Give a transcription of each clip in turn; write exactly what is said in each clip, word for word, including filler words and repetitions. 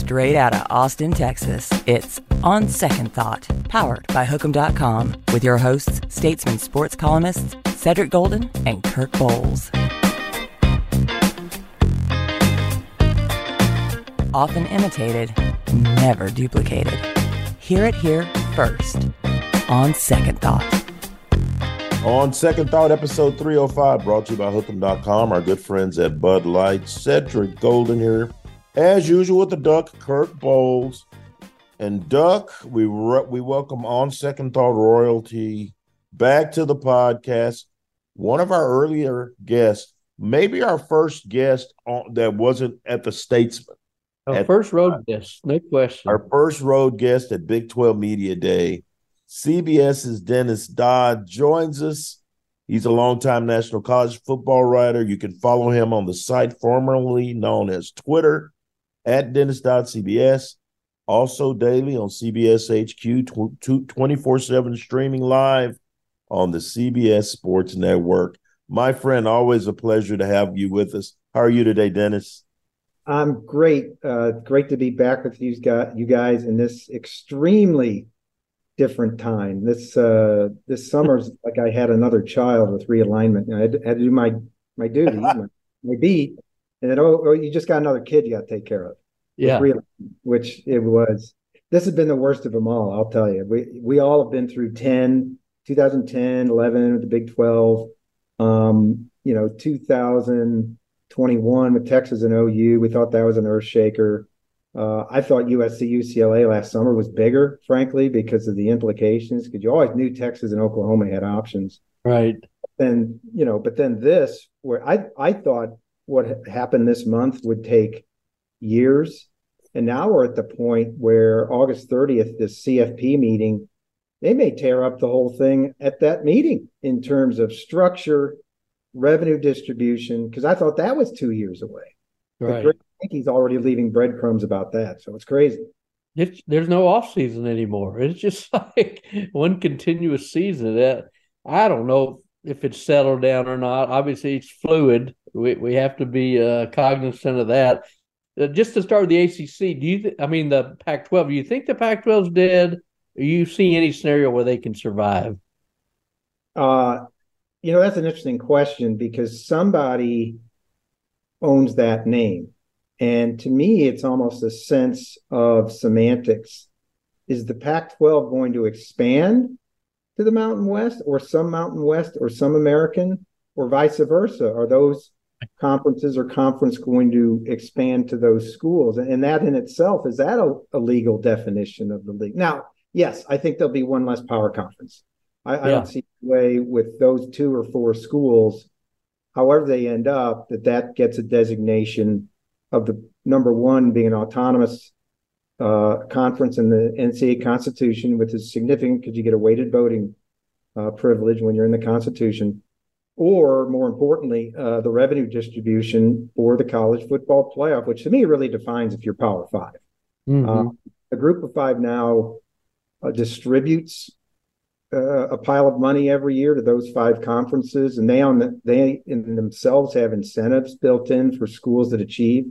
Straight out of Austin, Texas, it's On Second Thought, powered by Hook'em dot com, with your hosts, Statesman sports columnists Cedric Golden and Kirk Bowles. Often imitated, never duplicated. Hear it here first. On Second Thought. On Second Thought, episode three oh five, brought to you by Hook'em dot com, our good friends at Bud Light. Cedric Golden here, as usual with the Duck, Kirk Bowles. And Duck, we re- we welcome On Second Thought royalty back to the podcast. One of our earlier guests, maybe our first guest on, that wasn't at the Statesman. Our first road guest, no question. Our first road guest at Big twelve Media Day. CBS's Dennis Dodd joins us. He's a longtime national college football writer. You can follow him on the site formerly known as Twitter, at Dennis Dodd C B S. Also daily on C B S H Q, twenty-four seven streaming live on the C B S Sports Network. My friend, always a pleasure to have you with us. How are you today, Dennis? I'm great. Uh, great to be back with you guys, you guys in this extremely different time. This uh, this summer's like I had another child with realignment. I had, had to do my my duty, my, my beat, and then oh, oh, you just got another kid you got to take care of. Yeah, which it was. This has been the worst of them all. I'll tell you. We we all have been through ten, twenty ten, eleven with the Big twelve. Um, you know, two thousand twenty-one with Texas and O U. We thought that was an earth shaker. Uh, I thought U S C U C L A last summer was bigger, frankly, because of the implications. Because you always knew Texas and Oklahoma had options, right? And you know, but then this, where I I thought what happened this month would take years, and now we're at the point where August thirtieth, this C F P meeting, they may tear up the whole thing at that meeting in terms of structure, revenue distribution, because I thought that was two years away. Right. But I think he's already leaving breadcrumbs about that, so it's crazy. It's, there's no off season anymore. It's just like one continuous season. That I don't know if it's settled down or not. Obviously, it's fluid. We we have to be uh, cognizant of that. Uh, just to start with the A C C, do you? Th- I mean, the Pac twelve. Do you think the Pac twelve is dead? Are you seeing any scenario where they can survive? Uh, you know, that's an interesting question because somebody owns that name. And to me, it's almost a sense of semantics. Is the Pac twelve going to expand to the Mountain West, or some Mountain West, or some American, or vice versa? Are those conferences or conference going to expand to those schools? And that in itself, is that a, a legal definition of the league? Now, yes, I think there'll be one less power conference. I, yeah. I don't see a way with those two or four schools, however they end up, that that gets a designation of the number one being an autonomous uh, conference in the N C double A Constitution, which is significant because you get a weighted voting uh, privilege when you're in the Constitution, or more importantly, uh, the revenue distribution for the college football playoff, which to me really defines if you're Power Five. Mm-hmm. Uh, the Group of Five now uh, distributes uh, a pile of money every year to those five conferences, and they on the, they in themselves have incentives built in for schools that achieve.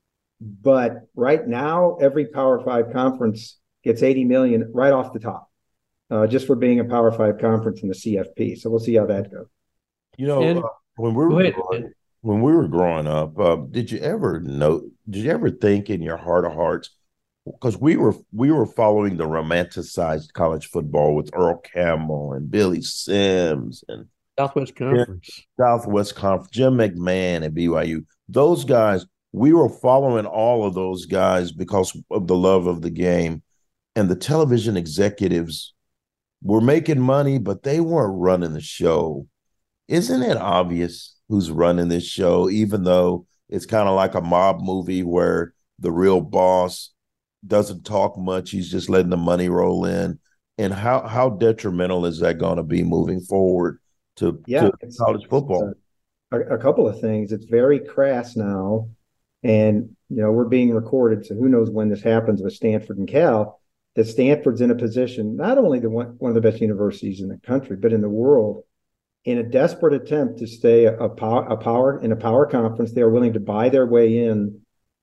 But right now, every Power Five conference gets eighty million dollars right off the top, uh, just for being a Power Five conference in the C F P. So we'll see how that goes. You know, and, uh, when we were growing, when we were growing up, uh, did you ever know? Did you ever think in your heart of hearts? Because we were we were following the romanticized college football with Earl Campbell and Billy Sims and Southwest Conference, Southwest Conference, Jim McMahon at B Y U. Those guys. We were following all of those guys because of the love of the game. And the television executives were making money, but they weren't running the show. Isn't it obvious who's running this show, even though it's kind of like a mob movie where the real boss doesn't talk much, he's just letting the money roll in? And how, how detrimental is that going to be moving forward to, yeah, to college football? A, a couple of things. It's very crass now. And, you know, we're being recorded, so who knows when this happens with Stanford and Cal, that Stanford's in a position, not only the one, one of the best universities in the country, but in the world, in a desperate attempt to stay a, a, power, a power in a power conference. They are willing to buy their way in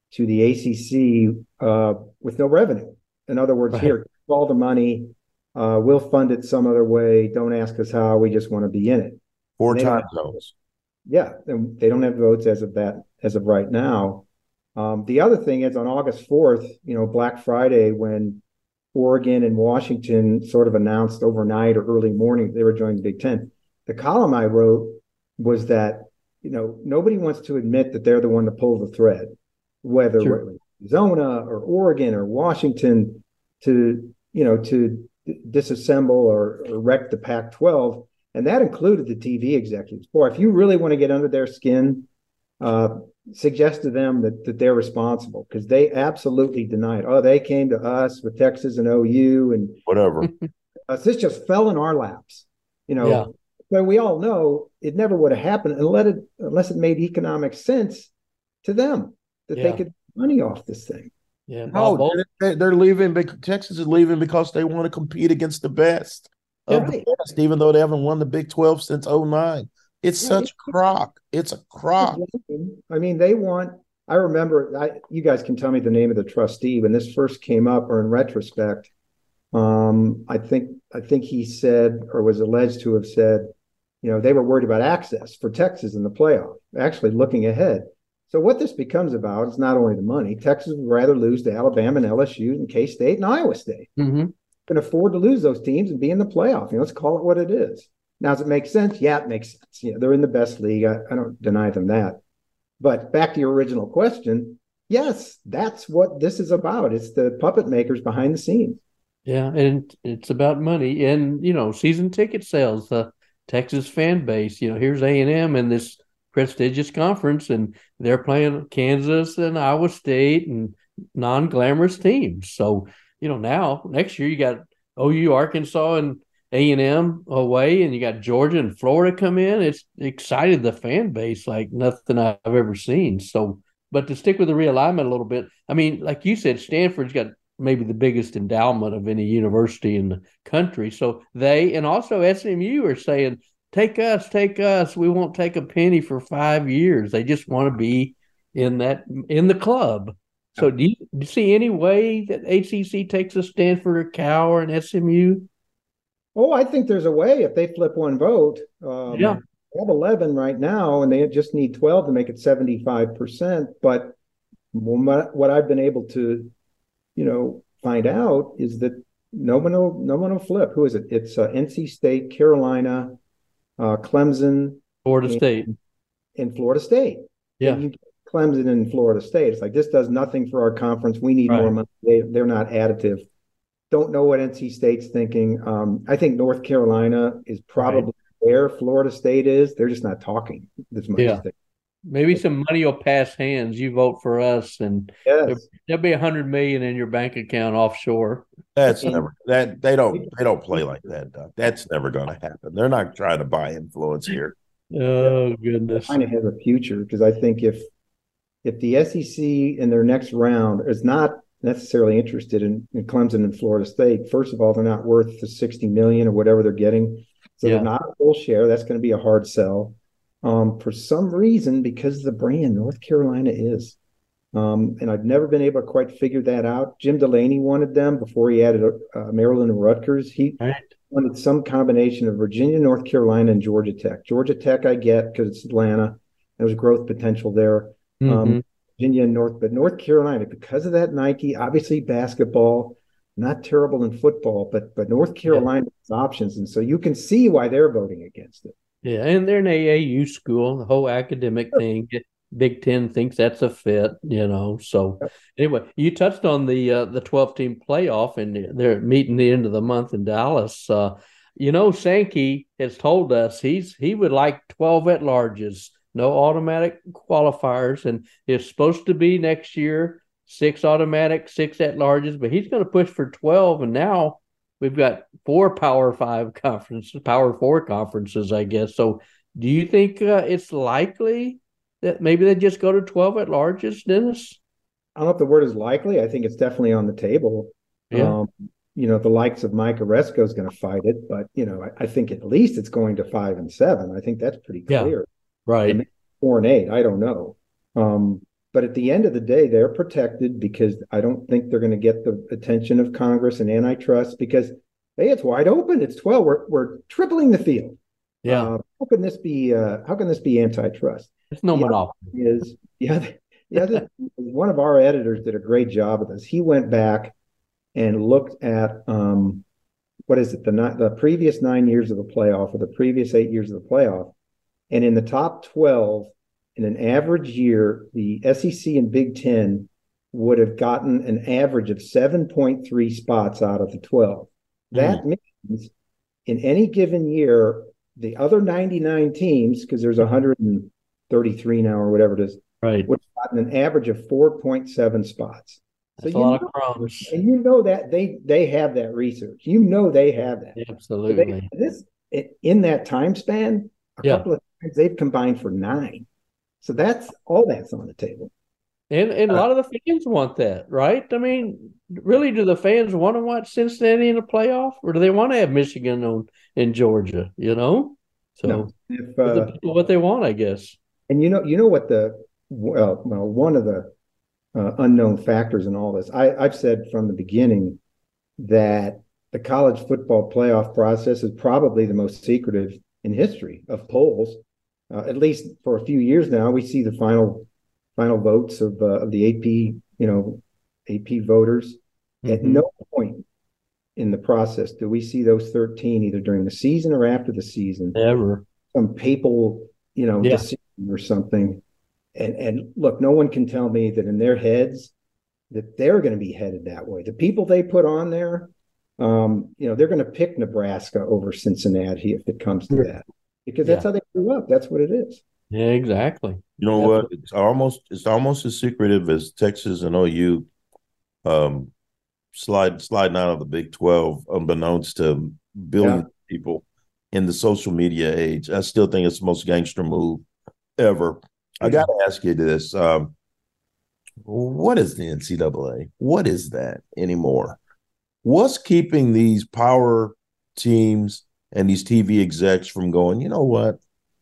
to the A C C uh, with no revenue. In other words, Right. here, all the money, uh, we'll fund it some other way. Don't ask us how. We just want to be in it. Four And they don't time have- zones. Yeah, and they don't have votes as of that as of right now. Um, the other thing is on August fourth, you know, Black Friday, when Oregon and Washington sort of announced overnight or early morning they were joining the Big Ten. The column I wrote was that, you know, nobody wants to admit that they're the one to pull the thread, whether Sure. Arizona or Oregon or Washington to, you know, to disassemble or, or wreck the Pac twelve. And that included the T V executives. Boy, if you really want to get under their skin, uh, suggest to them that, that they're responsible, because they absolutely denied. Oh, they came to us with Texas and O U and Whatever. uh, this just fell in our laps. You know, Yeah. but we all know it never would have happened unless it, unless it made economic sense to them that Yeah. they could make money off this thing. Yeah. No, Bob, they're, they're leaving. bec- Texas is leaving because they want to compete against the best of Right. the best, even though they haven't won the Big twelve since oh nine. It's Yeah, such it- crock. It's a crock. I mean, they want. I remember. I, you guys can tell me the name of the trustee when this first came up, or in retrospect. Um, I think I think he said, or was alleged to have said, you know, they were worried about access for Texas in the playoff. Actually, looking ahead. So what this becomes about is not only the money. Texas would rather lose to Alabama and L S U and K-State and Iowa State. Mhm. Can afford to lose those teams and be in the playoff. You know, let's call it what it is. Now, does it make sense? Yeah, it makes sense. You know, they're in the best league. I, I don't deny them that. But back to your original question, yes, that's what this is about. It's the puppet makers behind the scenes. Yeah, and it's about money and, you know, season ticket sales, the Texas fan base. You know, here's A and M in this prestigious conference, and they're playing Kansas and Iowa State and non-glamorous teams. So, you know, now next year you got O U, Arkansas, and A and M away, and you got Georgia and Florida come in. It's excited the fan base like nothing I've ever seen. So, but to stick with the realignment a little bit, I mean, like you said, Stanford's got maybe the biggest endowment of any university in the country. So they, and also S M U, are saying, take us, take us. We won't take a penny for five years. They just want to be in that, in the club. So do you, do you see any way that A C C takes a Stanford or Cal or an S M U? Oh, I think there's a way if they flip one vote. Um, Yeah. They have eleven right now, and they just need twelve to make it seventy-five percent. But what what I've been able to, you know, find out is that no one will, no one will flip. Who is it? It's uh, N C State, Carolina, uh, Clemson, Florida and, State. and Florida State. Yeah. And you get Clemson and Florida State. It's like, this does nothing for our conference. We need Right. more money. They, they're not additive. Don't know what N C State's thinking. Um, I think North Carolina is probably where Florida State is. They're just not talking as much Yeah. as they. Maybe some money will pass hands. You vote for us, and Yes. there'll be a hundred million in your bank account offshore. That's And- never that they don't they don't play like that, Doug. That's never going to happen. They're not trying to buy influence here. Oh goodness! Kind of has a future, because I think if if the S E C in their next round is not necessarily interested in, in Clemson and Florida State, first of all, they're not worth the sixty million or whatever they're getting. So Yeah. they're not a full share. That's going to be a hard sell. Um, for some reason, because of the brand, North Carolina is. Um, and I've never been able to quite figure that out. Jim Delaney wanted them before he added uh, Maryland and Rutgers. He Right. wanted some combination of Virginia, North Carolina, and Georgia Tech. Georgia Tech I get because it's Atlanta. There's growth potential there. Mhm. Um, Virginia and North, but North Carolina, because of that Nike, obviously basketball, not terrible in football, but but North Carolina has options. And so you can see why they're voting against it. Yeah, and they're an A A U school, the whole academic thing. Big Ten thinks that's a fit, you know. So anyway, you touched on the uh, the twelve team playoff, and they're meeting the end of the month in Dallas. Uh, you know, Sankey has told us he's he would like twelve at larges, no automatic qualifiers, and it's supposed to be next year six automatic, six at larges, but he's going to push for twelve, and now we've got four Power Five conferences, Power Four conferences, I guess. So, do you think uh, it's likely that maybe they just go to twelve at larges, Dennis? I don't know if the word is likely. I think it's definitely on the table. Yeah. Um, you know, the likes of Mike Oresco is going to fight it, but you know, I, I think at least it's going to five and seven. I think that's pretty Yeah. clear. Right. And four and eight, I don't know. Um, But at the end of the day, they're protected because I don't think they're going to get the attention of Congress and antitrust because, hey, it's wide open. It's twelve. We're we're tripling the field. Yeah. Uh, how can this be? Uh, how can this be antitrust? It's no the monopoly. Is the other, the other one of our editors did a great job of this. He went back and looked at um, what is it the the previous nine years of the playoff or the previous eight years of the playoff, and in the top twelve, in an average year, the S E C and Big Ten would have gotten an average of seven point three spots out of the twelve. That mm. means in any given year, the other ninety-nine teams, because there's one hundred thirty-three now or whatever it is, right, would have gotten an average of four point seven spots. That's so a you lot know, of crumbs. And you know that they they have that research. You know they have that. Absolutely. So they, this in that time span, a yeah. couple of times they've combined for nine. So that's all that's on the table. And and a lot of the fans want that, right? I mean, really, do the fans want to watch Cincinnati in a playoff, or do they want to have Michigan on in Georgia? You know, so no. if, uh, the people what they want, I guess. And you know, you know what the well, well one of the uh, unknown factors in all this. I, I've said from the beginning that the college football playoff process is probably the most secretive in history of polls. Uh, at least for a few years now, we see the final final votes of uh, of the A P, you know, A P voters. Mm-hmm. At no point in the process do we see those thirteen either during the season or after the season. Ever some papal, you know, yeah. decision or something. And and look, no one can tell me that in their heads that they're going to be headed that way. The people they put on there, um, you know, they're going to pick Nebraska over Cincinnati if it comes to that. Because that's yeah. how they grew up. That's what it is. Yeah, exactly. You know what? It's almost it's almost as secretive as Texas and O U um, slide sliding out of the Big twelve, unbeknownst to billions yeah. of people in the social media age. I still think it's the most gangster move ever. Mm-hmm. I got to ask you this: um, what is the N C double A? What is that anymore? What's keeping these power teams and these T V execs from going, you know what?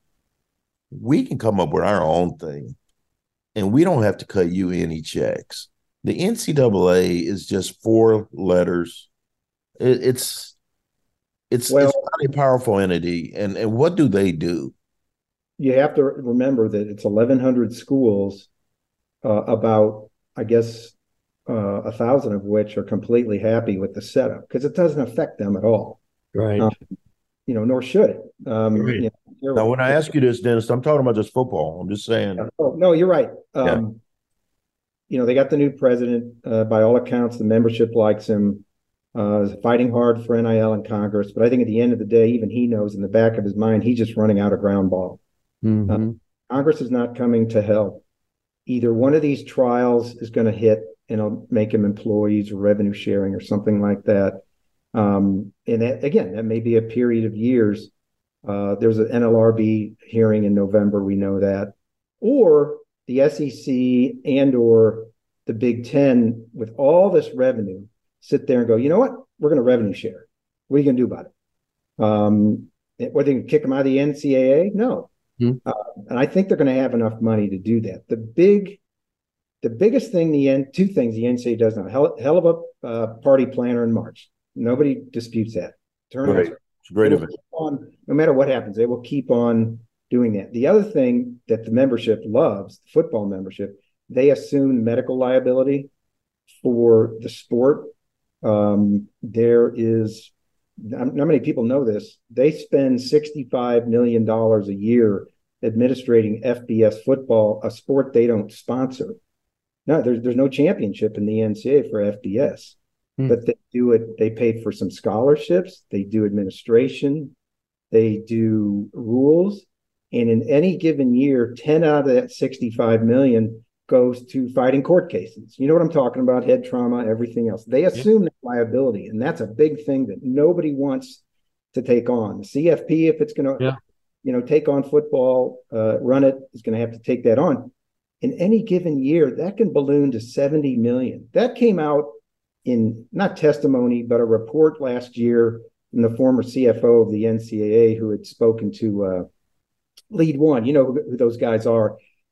We can come up with our own thing, and we don't have to cut you any checks. The N C double A is just four letters. It, it's it's well, it's not a powerful entity, and and what do they do? You have to remember that it's eleven hundred schools, uh, about I guess uh, a thousand of which are completely happy with the setup because it doesn't affect them at all. Right. Um, you know, nor should it. Um, right. you know, now, when I ask you this, Dennis, I'm talking about just football. I'm just saying. Oh, no, you're right. Um, yeah. You know, they got the new president. Uh, by all accounts, the membership likes him. Uh, fighting hard for N I L in Congress. But I think at the end of the day, even he knows in the back of his mind, he's just running out of ground ball. Mm-hmm. Uh, Congress is not coming to help. Either one of these trials is going to hit and it'll make him employees or revenue sharing or something like that. Um, and that, again, that may be a period of years. Uh, there's an N L R B hearing in November. We know that. Or the S E C and or the Big Ten with all this revenue sit there and go, you know what? We're going to revenue share. What are you going to do about it? Um, whether you can kick them out of the N C double A? No. Mm-hmm. Uh, and I think they're going to have enough money to do that. The big, the biggest thing, the N, two things the N C double A does now, hell, hell of a uh, party planner in March. Nobody disputes that. Turnovers. Right. It's a great event. On, no matter what happens, they will keep on doing that. The other thing that the membership loves, the football membership, they assume medical liability for the sport. Um, there is, not many people know this, they spend sixty-five million dollars a year administrating F B S football, a sport they don't sponsor. No, there's, there's no championship in the N C double A for F B S. Hmm. But they do it, they pay for some scholarships, they do administration, they do rules, and in any given year, ten out of that sixty-five million goes to fighting court cases. You know what I'm talking about? Head trauma, everything else. They assume yeah. that liability, and that's a big thing that nobody wants to take on. The C F P, if it's going to, yeah. you know, take on football, uh, run it, is going to have to take that on. In any given year, that can balloon to seventy million. That came out in not testimony, but a report last year from the former C F O of the N C double A who had spoken to uh, Lead One. You know who, who those guys are.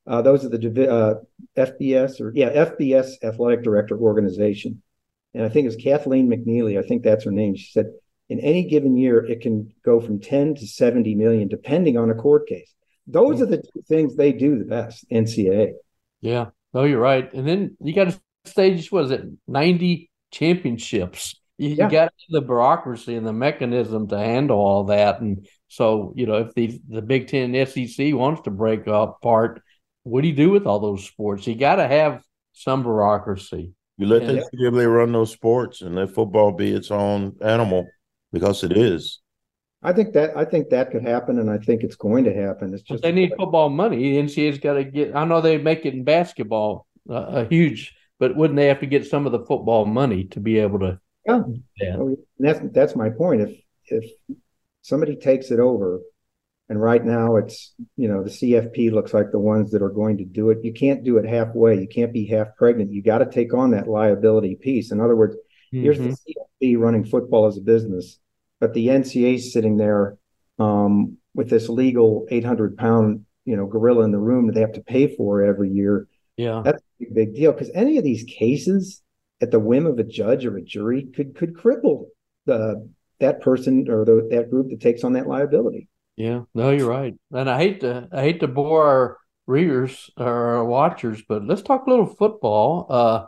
Uh, those are the divi- uh, F B S or yeah, F B S Athletic Director Organization. And I think it's Kathleen McNeely. I think that's her name. She said in any given year, it can go from ten to seventy million, depending on a court case. Those are the two things they do the best, N C double A. Yeah, no, you're right. And then you got to stage, what is it, ninety championships. You, Yeah. you got the bureaucracy and the mechanism to handle all that. And so, you know, if the, the Big Ten S E C wants to break apart, what do you do with all those sports? You got to have some bureaucracy. You let And- the N C double A run those sports and let football be its own animal, because it is. I think that I think that could happen, and I think it's going to happen. It's But just they need football money. The N C double A's got to get. I know they make it in basketball uh, a huge, but wouldn't they have to get some of the football money to be able to? Yeah. do that? Oh, and that's that's my point. If if somebody takes it over, and right now it's, you know, the C F P looks like the ones that are going to do it. You can't do it halfway. You can't be half pregnant. You got to take on that liability piece. In other words, here's Mhm. the C F P running football as a business, but the N C double A is sitting there um, with this legal eight hundred pound, you know, gorilla in the room that they have to pay for every year. Yeah. That's a big, big deal, because any of these cases at the whim of a judge or a jury could could cripple the that person or the, that group that takes on that liability. Yeah, no, you're right. And I hate to I hate to bore our readers or our watchers, but let's talk a little football. Uh,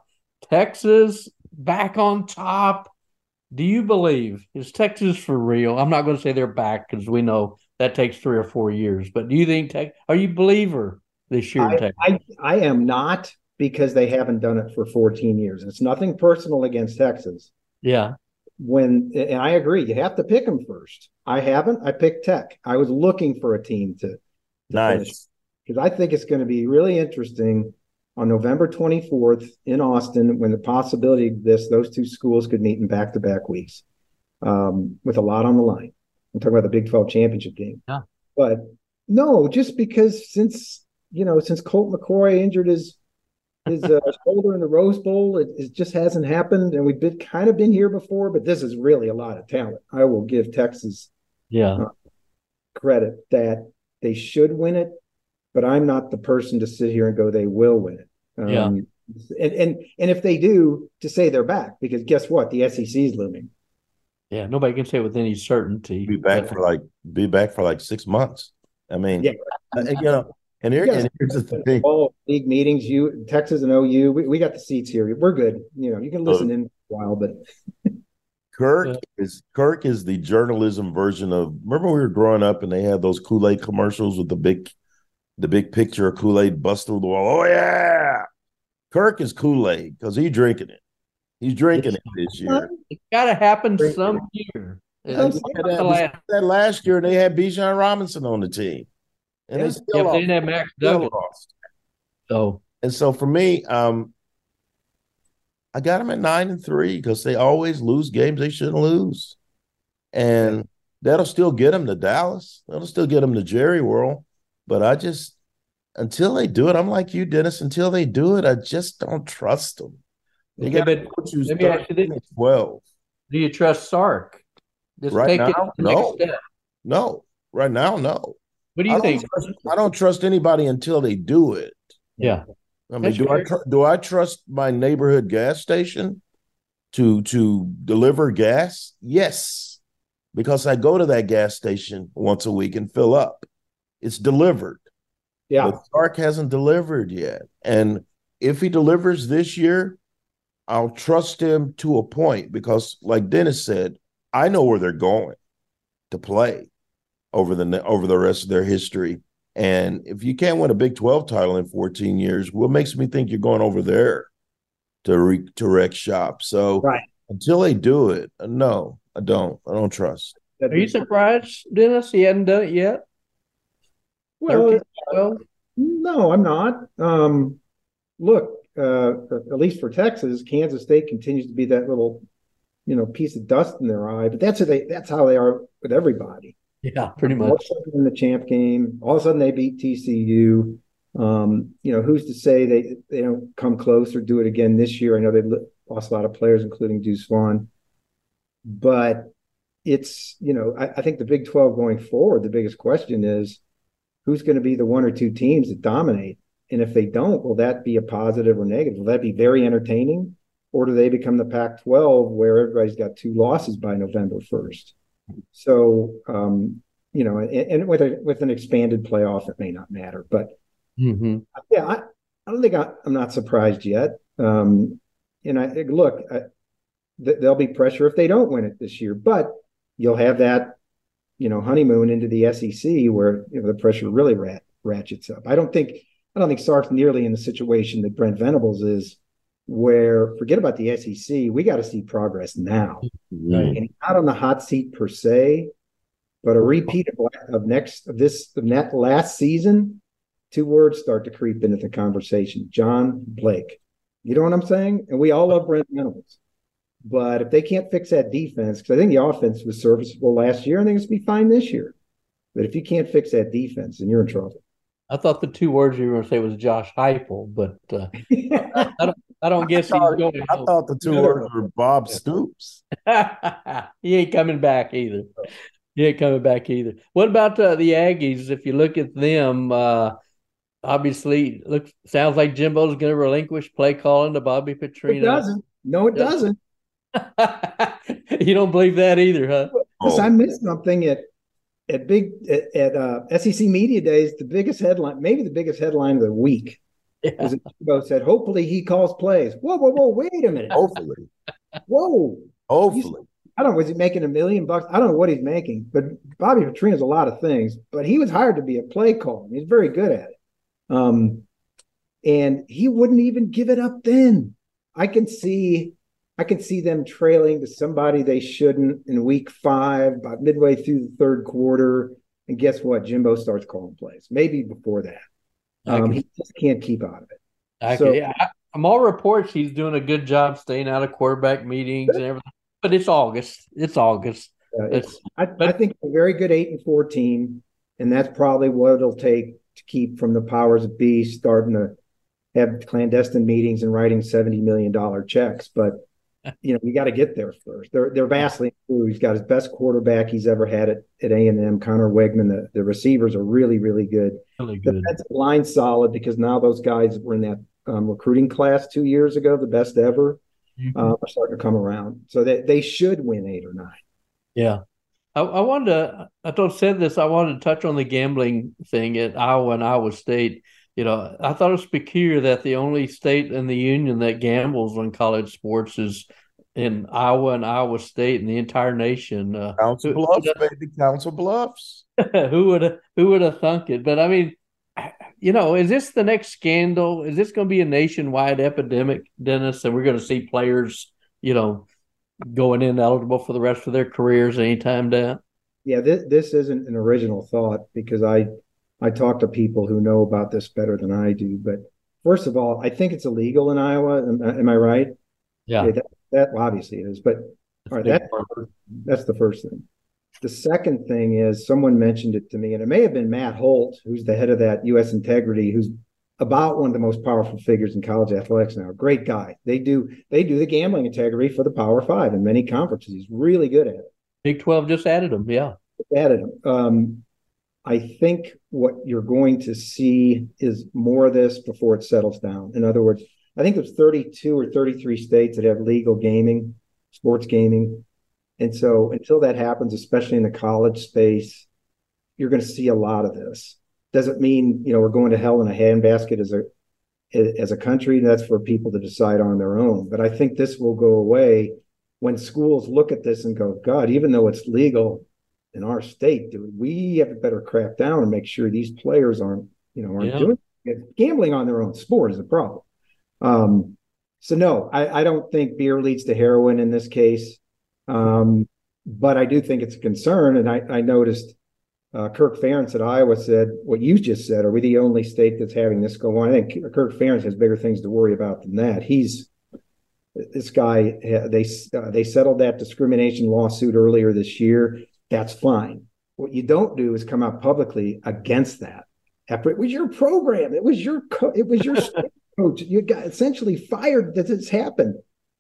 Texas back on top. Do you believe, is Texas for real? I'm not going to say they're back because we know that takes three or four years. But do you think Tex? Are you a believer this year in I, Texas? I I am not, because they haven't done it for fourteen years. It's nothing personal against Texas. Yeah, When and I agree, you have to pick them first. I haven't. I picked Tech. I was looking for a team to, to Nice. because I think it's going to be really interesting on November twenty-fourth in Austin, when the possibility exists those two schools could meet in back-to-back weeks um, with a lot on the line. I'm talking about the Big twelve championship game. Yeah. But no, just because since, you know, since Colt McCoy injured his his uh, shoulder in the Rose Bowl, it, it just hasn't happened. And we've been kind of been here before, but this is really a lot of talent. I will give Texas yeah, uh, credit that they should win it, but I'm not the person to sit here and go they will win it. Um, Yeah. And and and if they do, to say they're back, because guess what? The S E C is looming. yeah. Nobody can say with any certainty. Be back but- for like be back for like six months. I mean, Yeah. uh, you know, and here Yes. and here's the thing. All league meetings, you Texas and O U, we, we got the seats here. We're good. You know, you can listen in for a while, but Kirk Yeah. is Kirk is the journalism version of, remember we were growing up and they had those Kool-Aid commercials with the big the big picture of Kool-Aid bust through the wall. Oh yeah. Kirk is Kool-Aid because he's drinking it. He's drinking it this year. It's got to happen Drink some it. year. Yeah, It's Look not at the that, last- that last year they had Bijan Robinson on the team. And Yeah. they still Yeah, but lost. they didn't have Max Still Duggan. lost. So And so for me, um, I got them at nine and three because they always lose games they shouldn't lose. And that'll still get them to Dallas. That'll still get them to Jerry World. But I just, until they do it, I'm like you, Dennis, until they do it, I just don't trust them. They Okay, got but to choose let me ask you this. thirteen and twelve. do you trust Sark? Just Right take it now, to the next no. step. No, right now, no. What do I you don't, think? trust, I don't trust anybody until they do it. Yeah. I mean, That's do I fair. tr- do I trust my neighborhood gas station to to deliver gas? Yes, because I go to that gas station once a week and fill up. It's delivered. yeah, But Stark hasn't delivered yet. And if he delivers this year, I'll trust him to a point because, like Dennis said, I know where they're going to play over the over the rest of their history. And if you can't win a Big twelve title in fourteen years, what makes me think you're going over there to re, to wreck shop? So Right. until they do it, no, I don't. I don't trust. Are you surprised, Dennis? He hadn't done it yet. Well, thirteen, twelve? no, I'm not. Um, look, uh, at least for Texas, Kansas State continues to be that little, you know, piece of dust in their eye. But that's how they that's how they are with everybody. Yeah, pretty All of much. a sudden in the champ game, all of a sudden they beat T C U. Um, you know, who's to say they they don't come close or do it again this year? I know they've lost a lot of players, including Deuce Vaughn. But it's, you know, I, I think the Big twelve going forward, the biggest question is who's going to be the one or two teams that dominate And if they don't, will that be a positive or negative? Will that be very entertaining? Or do they become the Pac twelve where everybody's got two losses by November first? So, um, you know, and, and with a, with an expanded playoff, it may not matter. But mm-hmm. yeah, I, I don't think I, I'm not surprised yet. Um, and I look, I, th- there'll be pressure if they don't win it this year, but you'll have that, you know, honeymoon into the S E C where, you know, the pressure really rat, ratchets up. I don't think I don't think Sark's nearly in the situation that Brent Venables is, where forget about the S E C, we got to see progress now. Right. And he's not on the hot seat per se, but a repeat of, of next of this of that last season, two words start to creep into the conversation: John Blake. You know what I'm saying? And we all love Brent Venables, but if they can't fix that defense, because I think the offense was serviceable last year, I think it's gonna be fine this year. But if you can't fix that defense, then you're in trouble. I thought the two words you were going to say was Josh Heupel, but uh, I don't. I don't guess I thought, he's going. I thought the two words were Bob Stoops. He ain't coming back either. He ain't coming back either. What about uh, the Aggies? If you look at them, uh, obviously, look sounds like Jimbo's going to relinquish play calling to Bobby Petrino. It doesn't. No, it doesn't. You don't believe that either, huh? Yes, I missed something at at big at, at uh, S E C Media Days. The biggest headline, maybe the biggest headline of the week, yeah. was that Jimbo said, "Hopefully he calls plays." Whoa, whoa, whoa! Wait a minute. Hopefully. Whoa. Hopefully. I don't know. Was he making a million bucks? I don't know what he's making, but Bobby Petrino's a lot of things. But he was hired to be a play caller. He's very good at it. Um, and he wouldn't even give it up then. I can see. I can see them trailing to somebody they shouldn't in week five, about midway through the third quarter. And guess what? Jimbo starts calling plays. Maybe before that. Um, he just can't keep out of it. I so, can, yeah, I, from all reports, he's doing a good job staying out of quarterback meetings and everything. But it's August. It's August. Uh, it's, I, but, I think it's a very good eight and four team, and that's probably what it'll take to keep from the powers that be starting to have clandestine meetings and writing seventy million dollars checks. But you know, you got to get there first. They're they're vastly improved. He's got his best quarterback he's ever had at, at A and M, Connor Wegman. The, the receivers are really, really good. Really good. The defensive line's solid because now those guys were in that um, recruiting class two years ago, the best ever, mm-hmm. uh, are starting to come around. So they, they should win eight or nine. Yeah. I, I wanted to, I don't said this, I wanted to touch on the gambling thing at Iowa and Iowa State. You know, I thought it was peculiar that the only state in the union that gambles on college sports is in Iowa and Iowa State and the entire nation. Uh, Council who, Bluffs, who baby, Council Bluffs. who would who would have thunk it? But I mean, you know, is this the next scandal? Is this going to be a nationwide epidemic, Dennis? And we're going to see players, you know, going in eligible for the rest of their careers anytime down? Yeah, this this isn't an original thought because I. I talk to people who know about this better than I do. But first of all, I think it's illegal in Iowa. Am, am I right? Yeah. Okay, that, that well, obviously it is. But all right, that, that's the first thing. The second thing is someone mentioned it to me, and it may have been Matt Holt, who's the head of that U S Integrity, who's about one of the most powerful figures in college athletics now. Great guy. They do they do the gambling integrity for the Power Five in many conferences. He's really good at it. Big twelve just added him. Yeah. Added him. Um, I think what you're going to see is more of this before it settles down. In other words, I think there's thirty-two or thirty-three states that have legal gaming, sports gaming. And so until that happens, especially in the college space, you're going to see a lot of this. Doesn't mean, you know, we're going to hell in a handbasket as a as a country. That's for people to decide on their own. But I think this will go away when schools look at this and go, God, even though it's legal in our state, dude, we have to better crack down and make sure these players aren't, you know, aren't yeah. doing it. Gambling on their own sport is a problem. Um, so no, I, I don't think beer leads to heroin in this case. Um, but I do think it's a concern. And I, I noticed uh, Kirk Ferentz at Iowa said what you just said. Are we the only state that's having this go on? I think Kirk Ferentz has bigger things to worry about than that. He's this guy. They uh, they settled that discrimination lawsuit earlier this year. That's fine. What you don't do is come out publicly against that. After it was your program, it was your co- it was your coach. You got essentially fired that this happened.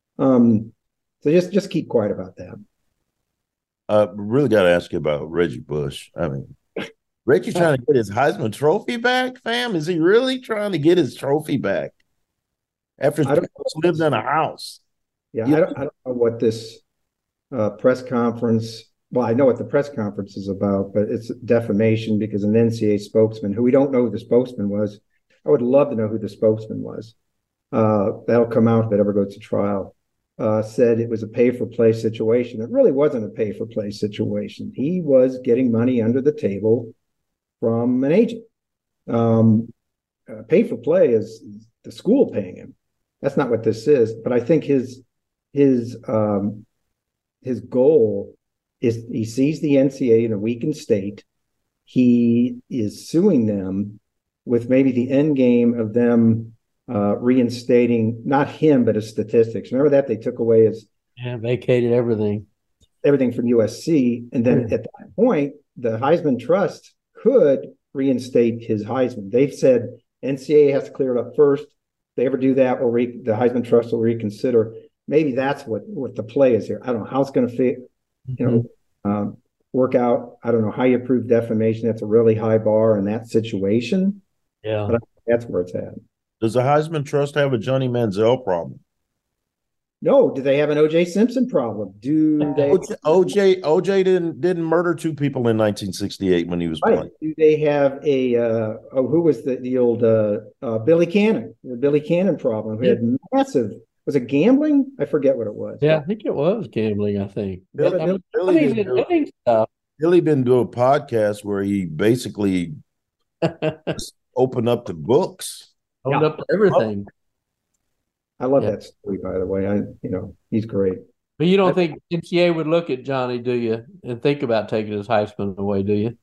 Um, so just just keep quiet about that. I really got to ask you about Reggie Bush. I mean, Ricky trying to get his Heisman Trophy back, fam? Is he really trying to get his trophy back after I don't he lived in a house? Yeah, You- I don't, I don't know what this uh, press conference. Well, I know what the press conference is about, but it's defamation because an N C A A spokesman, who we don't know who the spokesman was. I would love to know who the spokesman was. Uh, that'll come out if it ever goes to trial. Uh, said it was a pay-for-play situation. It really wasn't a pay-for-play situation. He was getting money under the table from an agent. Um, uh, pay-for-play is the school paying him. That's not what this is. But I think his his um, his goal is he sees the N C A A in a weakened state. He is suing them with maybe the end game of them uh, reinstating not him but his statistics. Remember that they took away his Yeah, vacated everything. everything from U S C, and then at that point, the Heisman Trust could reinstate his Heisman. They've said N C A A has to clear it up first. If they ever do that, we'll re- the Heisman Trust will reconsider. Maybe that's what what the play is here. I don't know how it's going to fit, you know, um, work out. I don't know how you prove defamation. That's a really high bar in that situation. Yeah. But that's where it's at. Does the Heisman Trust have a Johnny Manziel problem? No, do they have an O J Simpson problem? Do they? O J O J didn't didn't murder two people in nineteen sixty-eight when he was Right. playing. Do they have a uh, oh, who was the the old uh, uh, Billy Cannon, the Billy Cannon problem? Who had massive was it gambling? I forget what it was. Yeah, I think it was gambling, I think. Billy, I mean, Billy, Billy's didn't do, winning stuff. Billy didn't do a podcast where he basically opened up the books. Owned Yeah. up to everything. I love Yeah. that story, by the way. I you know he's great. But you don't I- think N C A A would look at Johnny, do you, and think about taking his Heisman away, do you?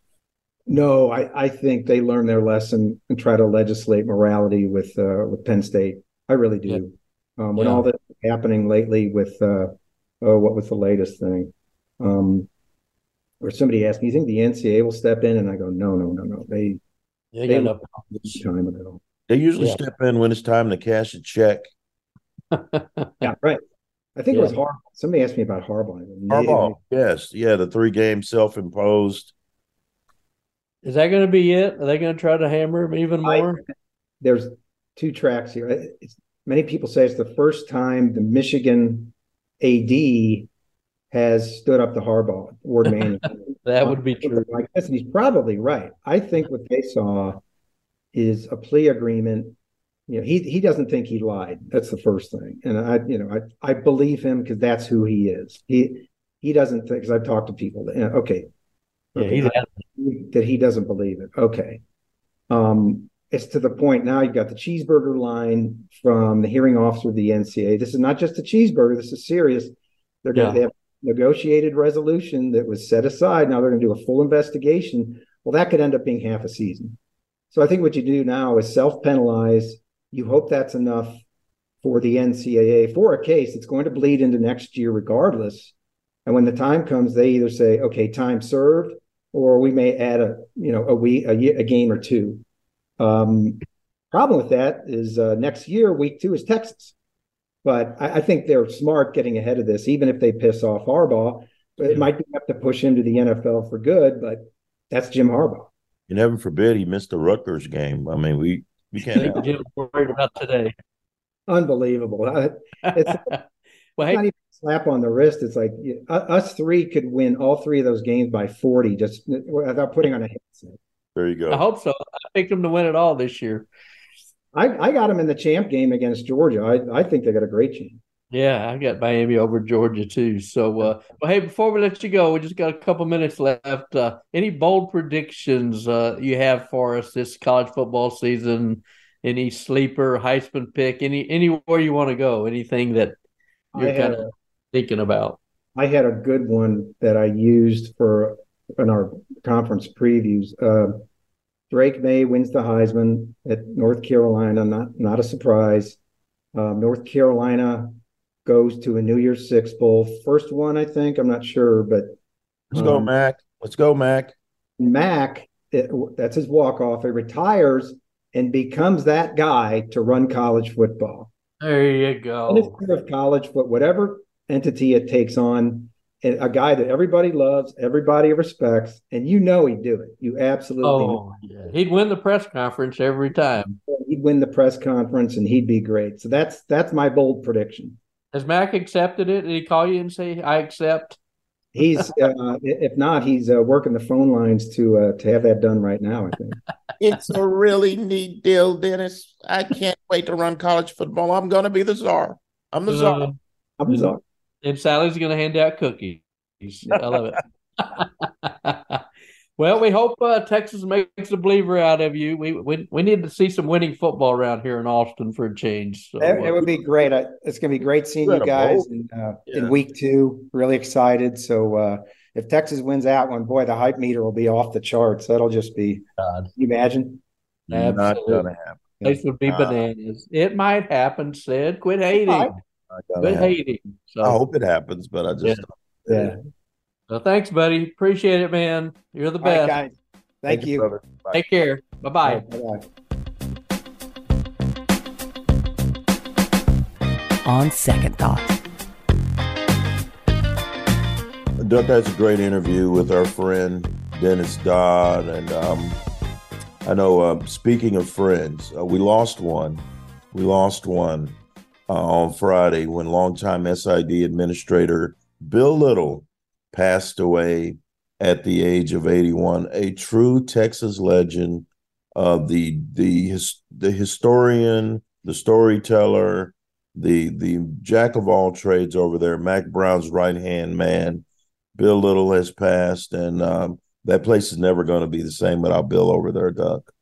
No, I, I think they learn their lesson and try to legislate morality with uh, with Penn State. I really do. Um, when Yeah. all this is happening lately with uh, oh, what was the latest thing? Um, where somebody asked me, "You think the N C A A will step in?" And I go, "No, no, no, no. They They They- got time ago. They usually Yeah. step in when it's time to cash a check. enough. Yeah, right. I think it was Yeah. Harbaugh. Somebody asked me about Harbaugh. Harbaugh, yes, yeah, the three game self imposed. Is that going to be it? Are they going to try to hammer him even I- more? There's two tracks here. It's, many people say it's the first time the Michigan A D has stood up to Harbaugh, Ward Manning. That would be true. Like this, and he's probably right. I think what they saw is a plea agreement. You know, he he doesn't think he lied. That's the first thing, and I, you know, I I believe him because that's who he is. He he doesn't think. Because I've talked to people. That, you know, okay, Yeah, okay, he's I- that he doesn't believe it. Okay, um, it's to the point now. You've got the cheeseburger line from the hearing officer of the N C A A. This is not just a cheeseburger. This is serious. They're going to Yeah. have negotiated resolution that was set aside. Now they're going to do a full investigation. Well, that could end up being half a season. So I think what you do now is self-penalize. You hope that's enough for the N C A A for a case that's going to bleed into next year regardless. And when the time comes, they either say, okay, time served, or we may add a, you know, a week, a, year, a game or two. Um, problem with that is uh, next year, week two is Texas. But I, I think they're smart getting ahead of this, even if they piss off Harbaugh. It might be enough to push him to the N F L for good, but that's Jim Harbaugh. And heaven forbid he missed the Rutgers game. I mean, we we I can't think have Jim's worried about today. Unbelievable. I- It's Well, not hey, even a slap on the wrist. It's like you- u- us three could win all three of those games by forty just without putting on a headset. there you go. I hope so. I picked them to win it all this year. I, I got them in the champ game against Georgia. I, I think they got a great chance. Yeah, I got Miami over Georgia too. So, uh, well, hey, before we let you go, we just got a couple minutes left. Uh, any bold predictions uh, you have for us this college football season? Any sleeper, Heisman pick? Any anywhere you want to go? Anything that I you're had, kind of thinking about? I had a good one that I used for in our conference previews. Uh, Drake May wins the Heisman at North Carolina. Not not a surprise. Uh, North Carolina goes to a New Year's Six bowl. First one, I think. I'm not sure, but Let's go, um, Mac. Let's go, Mac. Mac, it, that's his walk-off. He retires and becomes that guy to run college football. There you And it's go. part of college, but whatever entity it takes on, and a guy that everybody loves, everybody respects, and you know he'd do it. You absolutely know. Oh, yeah. He'd win the press conference every time. He'd win the press conference, and he'd be great. So that's that's my bold prediction. Has Mac accepted it? Did he call you and say, I accept? He's uh, if not, he's uh, working the phone lines to uh, to have that done right now, I think. It's a really neat deal, Dennis. I can't wait to run college football. I'm going to be the czar. I'm the czar. Uh, I'm sorry. and Sally's going to hand out cookies. I love it. Well, we hope uh, Texas makes a believer out of you. We, we we need to see some winning football around here in Austin for a change. So, It, it would be great. I, it's going to be great seeing you guys in, uh, Yeah. in week two. Really excited. So uh, if Texas wins that one, boy, the hype meter will be off the charts. That'll just be. God. Can you imagine? Not Absolutely. going to happen. Place would be Uh, bananas. It might happen, Sid. Quit hating. might. Not gonna Quit happen. hating. So, I hope it happens, but I just Yeah. Yeah. well, thanks, buddy. Appreciate it, man. You're the All right, best. guys. Thank, you. brother. Bye. Take care. Bye-bye. Bye-bye. On second thought. Duck, that's a great interview with our friend Dennis Dodd. And um, I know, uh, speaking of friends, uh, we lost one. We lost one uh, on Friday when longtime S I D administrator Bill Little passed away at the age of eighty-one. A true Texas legend, uh, the the his, the historian, the storyteller, the the jack of all trades over there. Mac Brown's right hand man. Bill Little has passed, and um, that place is never going to be the same without Bill over there, Duck.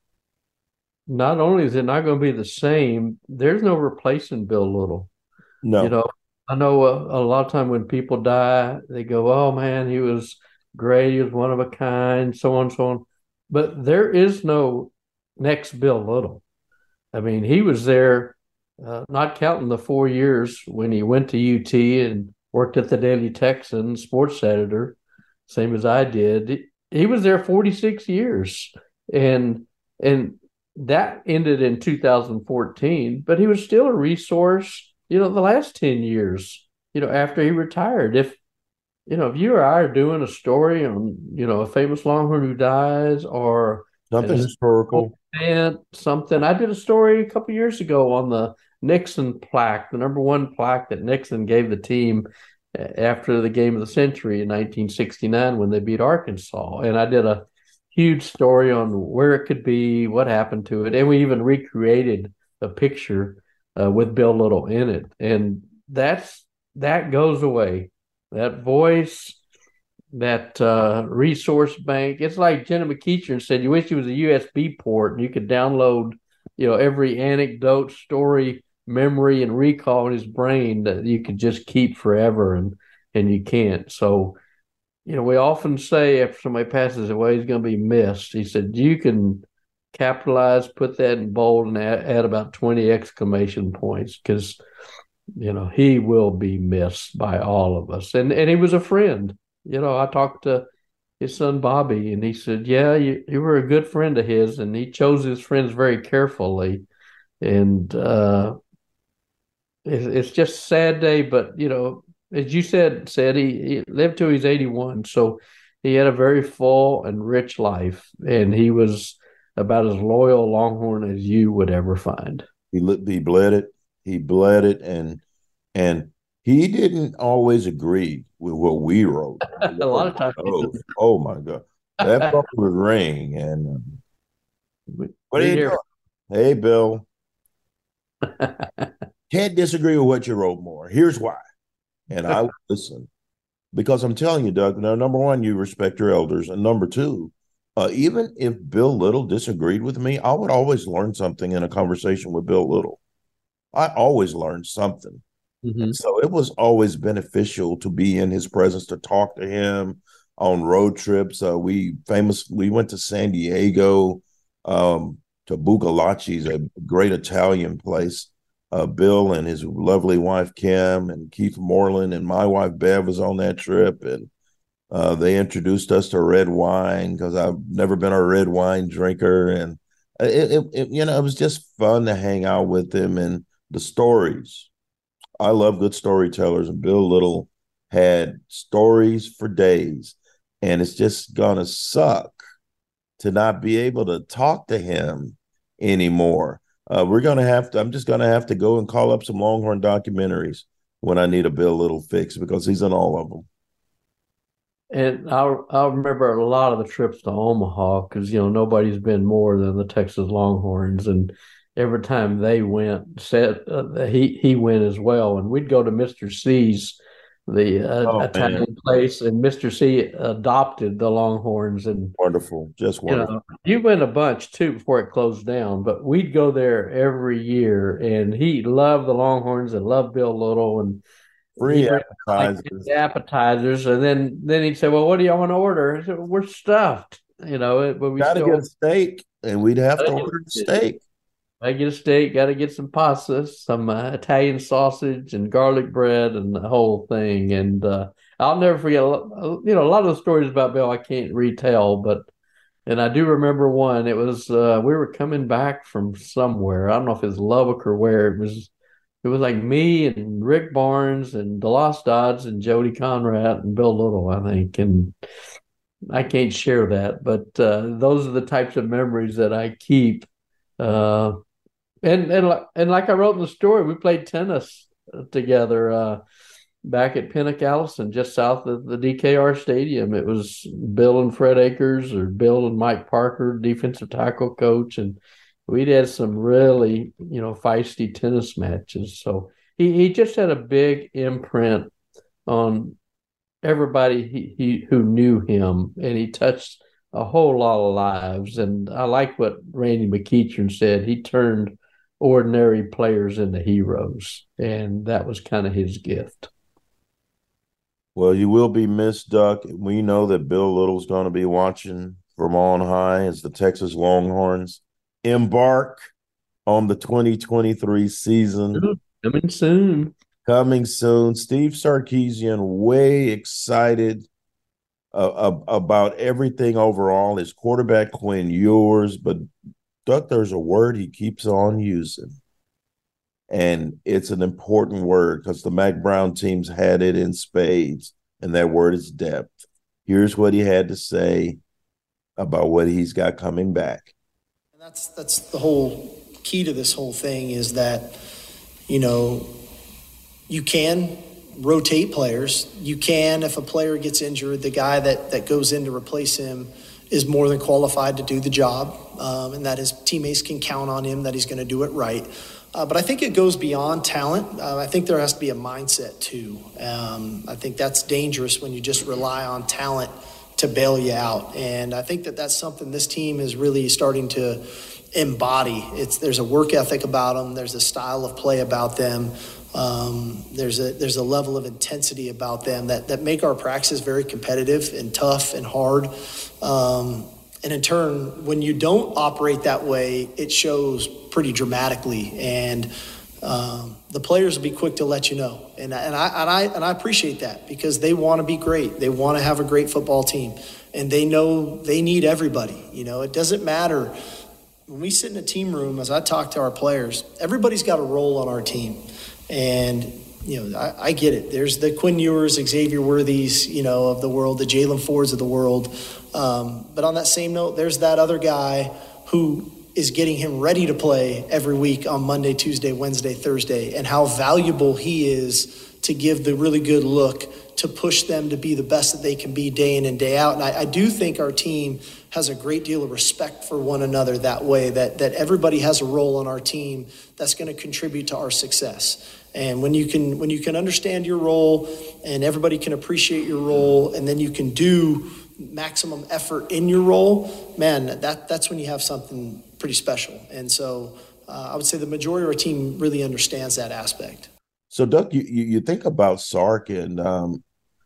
Not only is it not going to be the same, there's no replacing Bill Little. No, You know, I know a, a lot of time when people die, they go, "Oh man, he was great. He was one of a kind," so on, so on. But there is no next Bill Little. I mean, he was there, uh, not counting the four years when he went to U T and worked at the Daily Texan, sports editor, same as I did. He was there forty-six years, and and that ended in two thousand fourteen. But he was still a resource, you know, the last ten years, you know, after he retired. If you know, if you or I are doing a story on, you know, a famous Longhorn who dies, or something and- historical. and something. I did a story a couple years ago on the Nixon plaque, the number one plaque that Nixon gave the team after the game of the century in nineteen sixty-nine when they beat Arkansas. And I did a huge story on where it could be, what happened to it. And we even recreated a picture uh, with Bill Little in it. And that's that goes away. That voice, that uh, resource bank. It's like Jenna McEachern said, you wish it was a U S B port and you could download, you know, every anecdote, story, memory, and recall in his brain that you could just keep forever, and and you can't. So, you know, we often say after somebody passes away, he's going to be missed. He said, you can capitalize, put that in bold, and add, add about twenty exclamation points, because, you know, he will be missed by all of us. And and he was a friend. You know, I talked to his son, Bobby, and he said, yeah, you, you were a good friend of his, and he chose his friends very carefully. And uh, it, it's just a sad day, but, you know, as you said, said he, he lived till he's eighty-one. So he had a very full and rich life, and he was about as loyal a Longhorn as you would ever find. He he bled it. He bled it, and and he didn't always agree with what we wrote. A lot of times. Oh, oh my God, that phone would ring, and um, what are you doing? Hey, Bill, can't disagree with what you wrote more. Here's why, and I would listen, because I'm telling you, Doug. Now, number one, you respect your elders, and number two, uh, even if Bill Little disagreed with me, I would always learn something in a conversation with Bill Little. I always learned something. Mm-hmm. So it was always beneficial to be in his presence, to talk to him on road trips. Uh, we famous, we went to San Diego, um, to Bucalacci's, a great Italian place. Uh, Bill and his lovely wife, Kim, and Keith Moreland, and my wife, Bev, was on that trip. And uh, they introduced us to red wine, because I've never been a red wine drinker. And it, it, it, you know, it was just fun to hang out with him, and the stories. I love good storytellers, and Bill Little had stories for days, and it's just gonna suck to not be able to talk to him anymore. Uh, we're gonna have to. I'm just gonna have to go and call up some Longhorn documentaries when I need a Bill Little fix, because he's in all of them. And I I remember a lot of the trips to Omaha because, you know, nobody's been more than the Texas Longhorns. And every time they went, said uh, he, he went as well. And we'd go to Mister C's, the uh, Oh, Italian man. place, and Mister C adopted the Longhorns. And, Wonderful, just you wonderful. know, you went a bunch too before it closed down, but we'd go there every year. And he loved the Longhorns and loved Bill Little. And he Free bring like appetizers. appetizers, and then then he'd say, "Well, what do y'all want to order?" I said, "We're stuffed," you know, but we Got to still get a steak, and we'd have to gotta order a get, steak. gotta get a steak, got to get some pasta, some uh, Italian sausage, and garlic bread, and the whole thing. And uh, I'll never forget. You know, a lot of the stories about Bill I can't retell, but and I do remember one. It was uh, we were coming back from somewhere. I don't know if it was Lubbock or where it was. It was like me and Rick Barnes and DeLoss Dodds and Jody Conrad and Bill Little, I think. And I can't share that, but uh, those are the types of memories that I keep. Uh, and and and like I wrote in the story, we played tennis together uh, back at Pinnock Allison, just south of the D K R Stadium. It was Bill and Fred Akers, or Bill and Mike Parker, defensive tackle coach, and we'd had some really, you know, feisty tennis matches. So he, he just had a big imprint on everybody he, he who knew him, and he touched a whole lot of lives. And I like what Randy McEachern said. He turned ordinary players into heroes, and that was kind of his gift. Well, you will be missed, Duck. We know that Bill Little's going to be watching from on high as the Texas Longhorns embark on the twenty twenty-three season. Coming soon. Coming soon. Steve Sarkisian, way excited uh, about everything overall. His quarterback, Quinn Ewers, but Duck, there's a word he keeps on using, and it's an important word because the Mack Brown teams had it in spades, and that word is depth. Here's what he had to say about what he's got coming back. And that's that's the whole key to this whole thing, is that, you know, you can rotate players. You can, if a player gets injured, the guy that, that goes in to replace him is more than qualified to do the job, um, and that his teammates can count on him, that he's going to do it right. Uh, but I think it goes beyond talent. Uh, I think there has to be a mindset too. Um, I think that's dangerous when you just rely on talent to bail you out. And I think that that's something this team is really starting to embody. It's there's a work ethic about them. There's a style of play about them. Um, there's a there's a level of intensity about them that that make our practices very competitive and tough and hard. Um, and in turn, when you don't operate that way, it shows pretty dramatically. And um, the players will be quick to let you know. And and I and I and I appreciate that, because they want to be great. They want to have a great football team, and they know they need everybody. You know, it doesn't matter. When we sit in a team room, as I talk to our players, everybody's got a role on our team. And, you know, I, I get it. There's the Quinn Ewers, Xavier Worthies, you know, of the world, the Jalen Fords of the world. Um, but on that same note, there's that other guy who is getting him ready to play every week on Monday, Tuesday, Wednesday, Thursday, and how valuable he is to give the really good look, to push them to be the best that they can be day in and day out. And I, I do think our team has a great deal of respect for one another that way, that that everybody has a role on our team that's going to contribute to our success. And when you can when you can understand your role, and everybody can appreciate your role, and then you can do maximum effort in your role, man, that that's when you have something pretty special. And so uh, I would say the majority of our team really understands that aspect. So, Duck, you, you, you think about Sark, and um,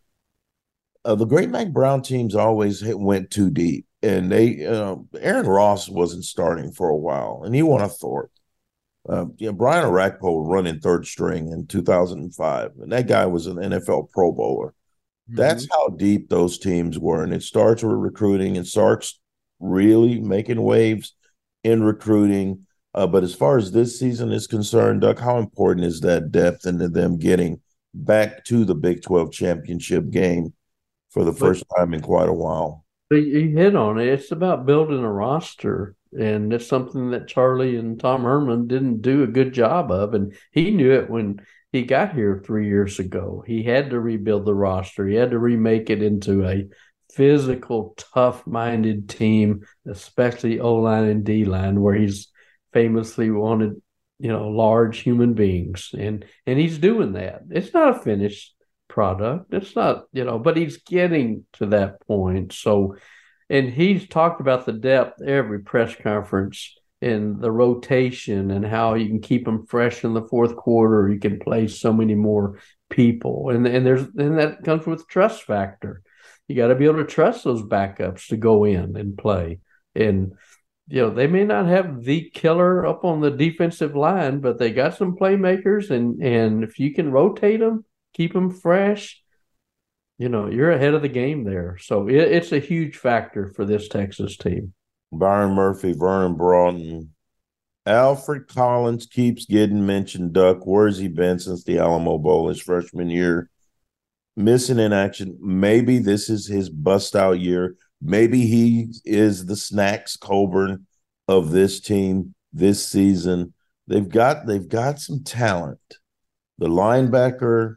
uh, the great Mack Brown teams always hit, went too deep. And they, uh, Aaron Ross wasn't starting for a while, and he won a Thorpe. Uh, you know, Brian Orakpo running third string in two thousand five, and that guy was an N F L Pro Bowler. Mm-hmm. That's how deep those teams were, and it starts with recruiting, and Sark's really making waves in recruiting. Uh, but as far as this season is concerned, Duck, how important is that depth into them getting back to the Big twelve championship game for the first but, time in quite a while. But you hit on it. It's about building a roster, and it's something that Charlie and Tom Herman didn't do a good job of, and he knew it when he got here three years ago. He had to rebuild the roster. He had to remake it into a physical, tough-minded team, especially O-line and D-line, where he's famously wanted, you know, large human beings. And and he's doing that. It's not a finished product. It's not, you know, but he's getting to that point. So, and he's talked about the depth every press conference and the rotation and how you can keep them fresh in the fourth quarter. You can play so many more people. And, and there's and that comes with trust factor. You got to be able to trust those backups to go in and play. And, you know, they may not have the killer up on the defensive line, but they got some playmakers. And, and if you can rotate them, keep them fresh, you know, you're ahead of the game there. So it, it's a huge factor for this Texas team. Byron Murphy, Vernon Broughton. Alfred Collins keeps getting mentioned, Duck. Where's he been since the Alamo Bowl his freshman year? Missing in action. Maybe this is his bust-out year. Maybe he is the Snacks Coburn of this team this season. They've got they've got some talent. The linebacker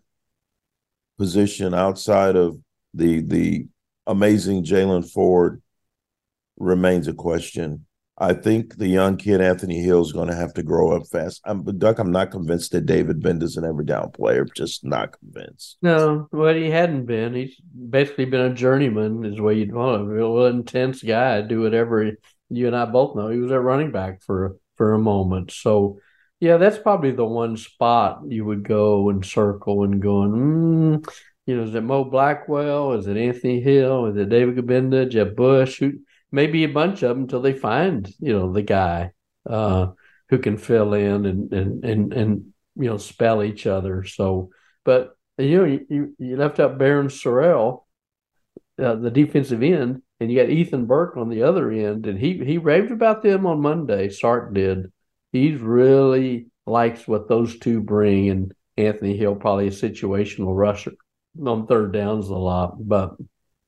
position outside of the the amazing Jalen Ford remains a question. I think the young kid, Anthony Hill, is going to have to grow up fast. I'm, Duck, I'm not convinced that David Bender's an every down player. Just not convinced. No, well, he hadn't been. He's basically been a journeyman is the way you'd want him. A real intense guy, do whatever. You and I both know he was a running back for, for a moment. So, yeah, that's probably the one spot you would go and circle and going, mm, you know, is it Mo Blackwell? Is it Anthony Hill? Is it David Gabenda? Jeb Bush? Who, maybe a bunch of them until they find, you know, the guy uh, who can fill in and, and, and, and, you know, spell each other. So, but, you know, you, you left out Baron Sorrell, uh, the defensive end, and you got Ethan Burke on the other end. And he, he raved about them on Monday. Sark did. He really likes what those two bring. And Anthony Hill, probably a situational rusher on third downs a lot. But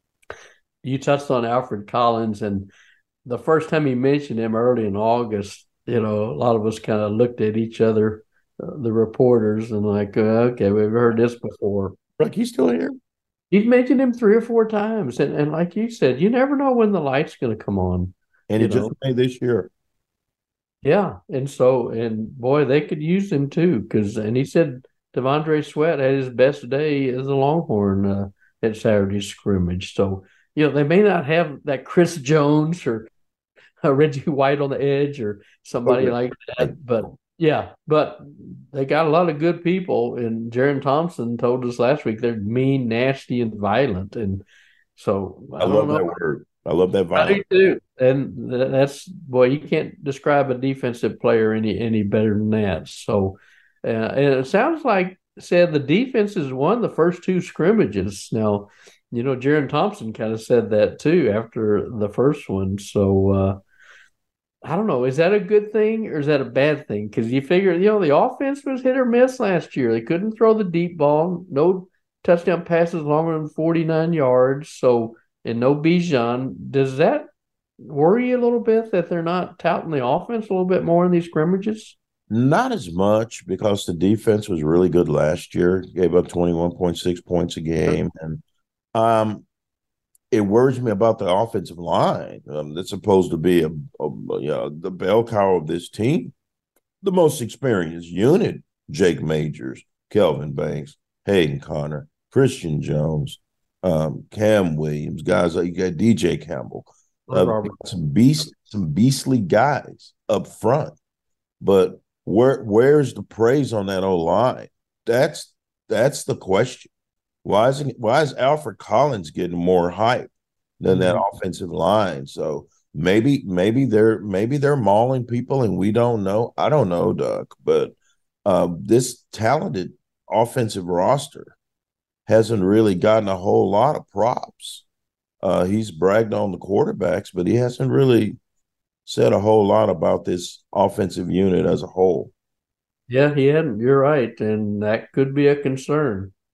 you touched on Alfred Collins, and the first time he mentioned him early in August, you know, a lot of us kind of looked at each other, uh, the reporters, and like, uh, okay, we've heard this before. Like, he's still here. He's mentioned him three or four times, and, and like you said, you never know when the light's going to come on. And he just made this year. Yeah, and so, and boy, they could use him too, because, and he said Devondre Sweat had his best day as a Longhorn uh, at Saturday's scrimmage, so you know, they may not have that Chris Jones or uh, Reggie White on the edge or somebody okay. like that. But, yeah, but they got a lot of good people. And Jaron Thompson told us last week they're mean, nasty, and violent. And so I, I love know. that word. I love that violence. I do too. And that's, boy, you can't describe a defensive player any, any better than that. So, uh, and it sounds like, said the defense has won the first two scrimmages. Now, you know, Jaron Thompson kind of said that too after the first one. So uh, I don't know. Is that a good thing or is that a bad thing? Because you figure, you know, the offense was hit or miss last year. They couldn't throw the deep ball. No touchdown passes longer than forty-nine yards. So, and no Bijan. Does that worry you a little bit that they're not touting the offense a little bit more in these scrimmages? Not as much, because the defense was really good last year. Gave up twenty-one point six points a game. And Um, it worries me about the offensive line. Um, that's supposed to be a, a you know, the bell cow of this team. The most experienced unit: Jake Majors, Kelvin Banks, Hayden Connor, Christian Jones, um, Cam Williams, guys like you got D J Campbell, uh, some beast, some beastly guys up front. But where where's the praise on that O line? That's that's the question. Why is why is Alfred Collins getting more hype than that mm-hmm. offensive line? So maybe maybe they're maybe they're mauling people and we don't know. I don't know, Doug. But uh, this talented offensive roster hasn't really gotten a whole lot of props. Uh, he's bragged on the quarterbacks, but he hasn't really said a whole lot about this offensive unit as a whole. Yeah, he hadn't. You're right, and that could be a concern.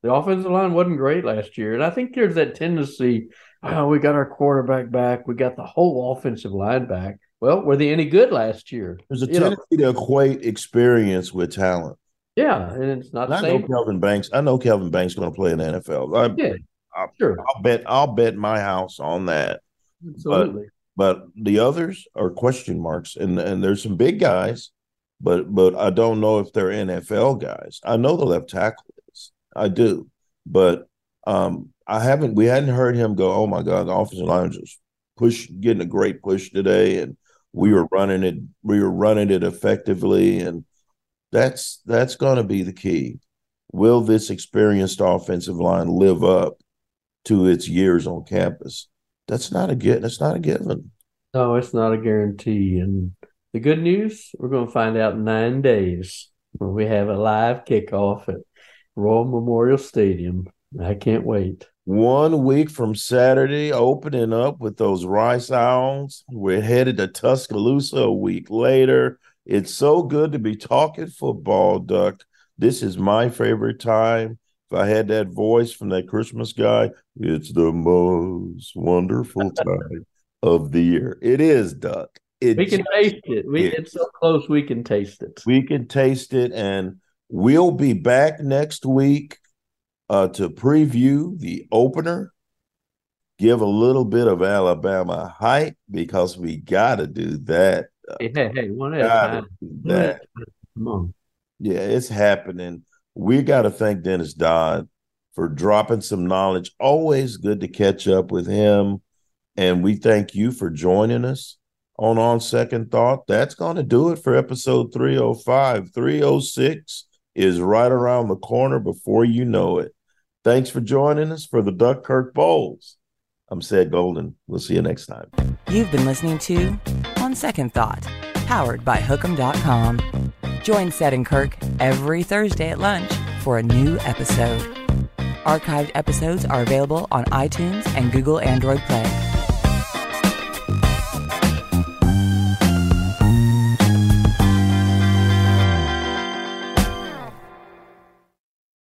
The offensive line wasn't great last year. And I think there's that tendency, oh, we got our quarterback back. We got the whole offensive line back. Well, were they any good last year? There's a You know? tendency to equate experience with talent. Yeah, and it's not And the I know same. Kelvin Banks. I know Kelvin Banks going to play in the N F L. I, Yeah, I, sure. I'll bet. I'll bet my house on that. Absolutely. But the others are question marks, and and there's some big guys, but but I don't know if they're N F L guys. I know the left tackle is. I do, but um, I haven't. We hadn't heard him go, oh my God, the offensive line just push, getting a great push today, and we were running it. We were running it effectively, and that's that's going to be the key. Will this experienced offensive line live up to its years on campus? That's not a get. That's not a given. No, it's not a guarantee. And the good news, we're going to find out in nine days when we have a live kickoff at Royal Memorial Stadium. I can't wait. One week from Saturday, opening up with those Rice Owls. We're headed to Tuscaloosa a week later. It's so good to be talking football, Duck. This is my favorite time. If I had that voice from that Christmas guy, it's the most wonderful time of the year. It is, Duck. It We can just taste it. We, is. it's so close we can taste it. We can taste it, and we'll be back next week uh, to preview the opener, give a little bit of Alabama hype because we got to do that. Uh, Hey, hey, hey, one at a gotta time. do One at a that. time. Come on. Yeah, it's happening. We got to thank Dennis Dodd for dropping some knowledge. Always good to catch up with him. And we thank you for joining us on On Second Thought. That's going to do it for episode three oh five. three oh six is right around the corner before you know it. Thanks for joining us for the Duck-Kirk Bowls. I'm Ced Golden. We'll see you next time. You've been listening to On Second Thought, powered by Hook'em dot com. Join Ced and Kirk every Thursday at lunch for a new episode. Archived episodes are available on iTunes and Google Android Play.